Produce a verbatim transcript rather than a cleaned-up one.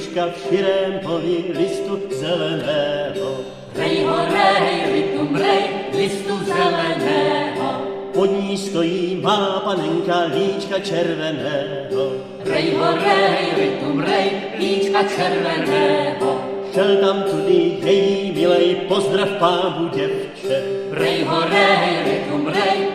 liška v širém poli listu zeleného. Rej ho, rej, rytum, rej, listu zeleného. Pod ní stojí má panenka líčka červeného. Rej ho, rej, rytum, rej, líčka červeného. Šel tam tudy její milej, pozdrav pámu děvče. Rej ho, rej, rytum, rej,